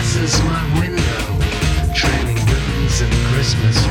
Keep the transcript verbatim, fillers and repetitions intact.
This is my window, trailing ribbons and Christmas